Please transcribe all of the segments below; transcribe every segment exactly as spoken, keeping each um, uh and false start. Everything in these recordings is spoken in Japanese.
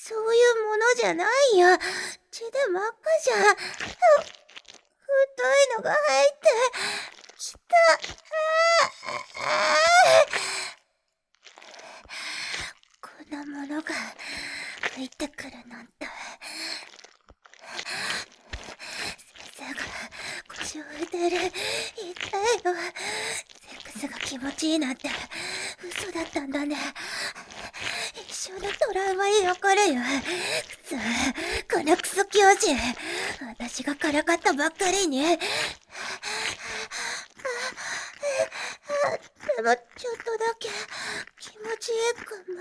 そういうものじゃないよ。血で真っ赤じゃん。太いのが入ってきた。こんなものが入ってくるなんて。先生が腰を振ってる。痛いよ。セックスが気持ちいいなんて嘘だったんだね。一生のトラウマに残るよ。くそ、このクソ教師。私がからかったばっかりに。でもちょっとだけ気持ちいいかも。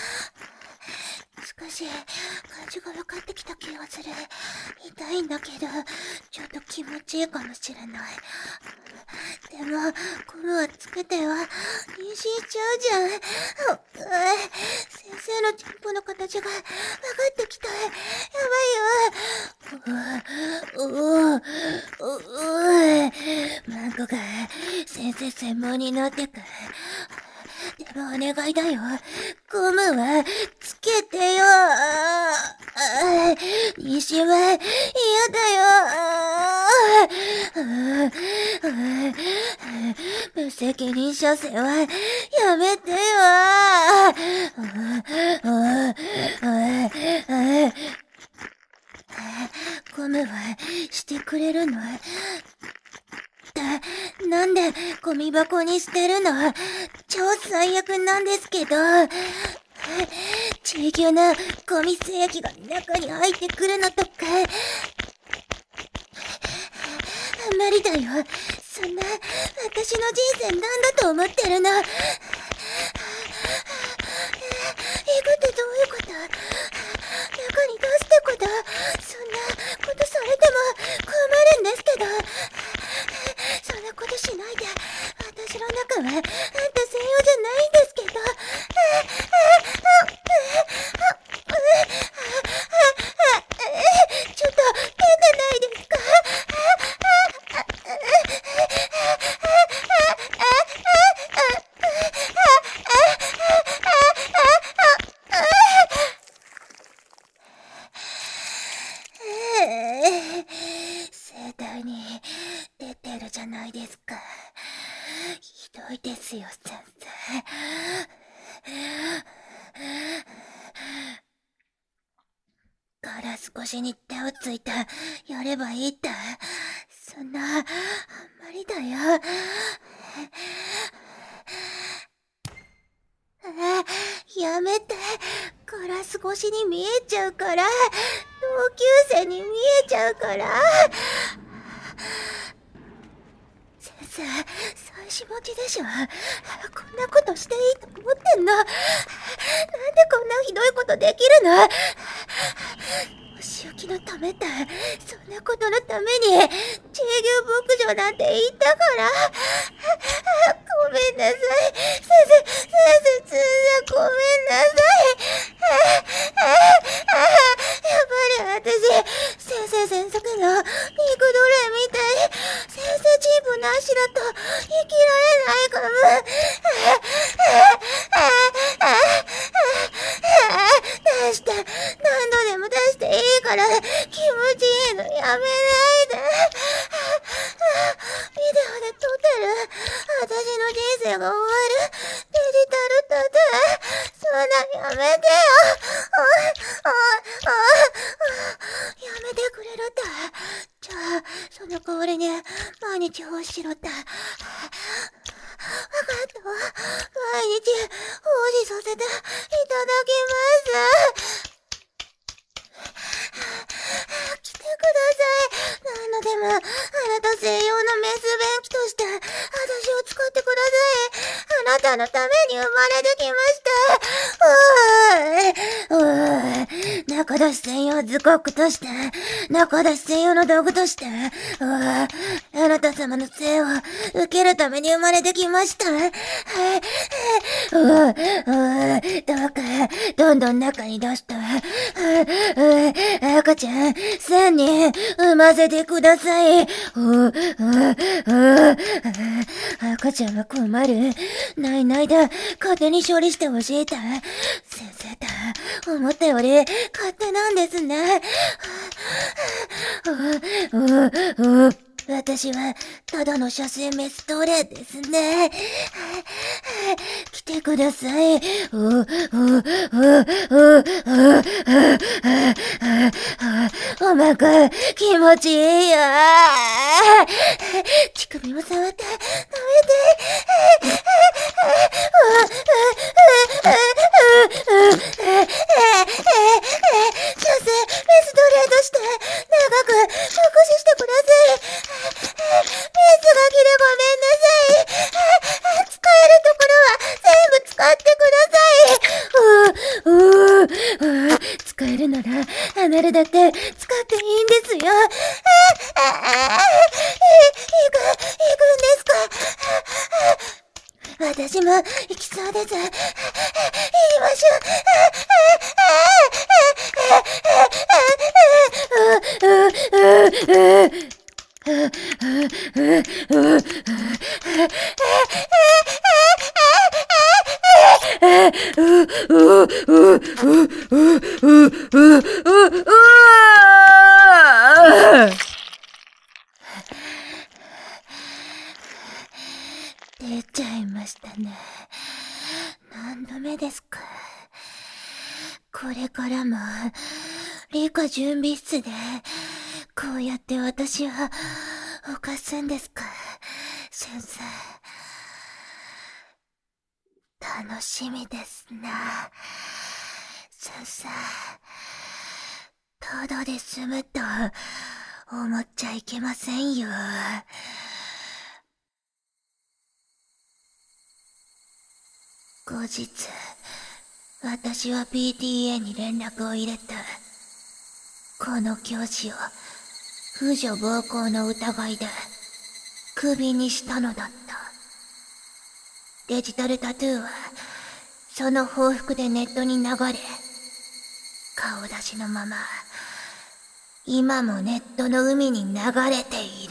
少し感じが分かってきた気がする。痛いんだけどちょっと気持ちいいかもしれない。でもゴムはつけては妊娠しちゃうじゃん。先生のチンポの形が分かってきた。やばいよ。ううううマンコが先生専門になってく。でもお願いだよ。ゴムはつけてよ。妊娠は嫌だよ。無責任射精はやめてよ。ゴムはしてくれるの？なんでゴミ箱に捨てるの？超最悪なんですけど。地球のゴミ精液が中に入ってくるのとか。無理だよ。そんな私の人生なんだと思ってるの？英語ってどういうこと？中に出すってこと？そんなことされても困るんですけど。そんなことしないで。私の中はあんた専用じゃないんですけど。ちょっと変じゃないですか？盛大に出てるじゃないですか。ひどいですよ、先生。ガラス越しに手をついてやればいいって、そんな、あんまりだよ。やめて。ガラス越しに見えちゃうから。同級生に見えちゃうから。先生、妻子持ちでしょ。こんなことしていいと思ってんの？なんでこんなひどいことできるの？お仕置きのためって、そんなことのために地牛牧場なんて言ったから。ごめんなさい。先生、先生、先生、ごめんなさい。やっぱり私、先生先生の肉奴隷みたい。先生チームなしだと生きられないかも。出して、何度でも出していいから、気持ちいいのやめないで。ビデオで撮ってる。私の人生が終わる。デジタルタトゥー。そんなやめてよ。やめてくれるって。じゃあ、その代わりに毎日欲しろって。わかったわ。毎日奉仕させていただきます。来てください。何度でもあなた専用のメス便器として私を使ってください。あなたのために生まれてきました。うー中出し専用ズコックとして、中出し専用の道具として、うあなた様の性を受けるために生まれてきました。ううどうかどんどん中に出した赤ちゃん千人産ませてください。ううう赤ちゃんは困る。ないないだ勝手に処理してほしいだ。先生だ思ったより勝手なんですね。私はただの射精メス奴隷ですね。来てください。お腹気持ちいいよ。乳首も触って舐めて。射精メス奴隷として長く食事してください。メスがきでごめんなさい。使えるところは全部使ってください。使えるならアナルだって使っていいんですよ。い、行く、行くんですか？私も行きそうです。行きましょう。出ちゃいましたね。何度目ですか。これからも理科準備室でこうやって私は犯すんですか、先生。楽しみですな、先生。ただで済むと思っちゃいけませんよ。後日、私は ピーティーエー に連絡を入れた。この教師を婦女暴行の疑いでクビにしたのだった。デジタルタトゥーはその報復でネットに流れ、顔出しのまま今もネットの海に流れている。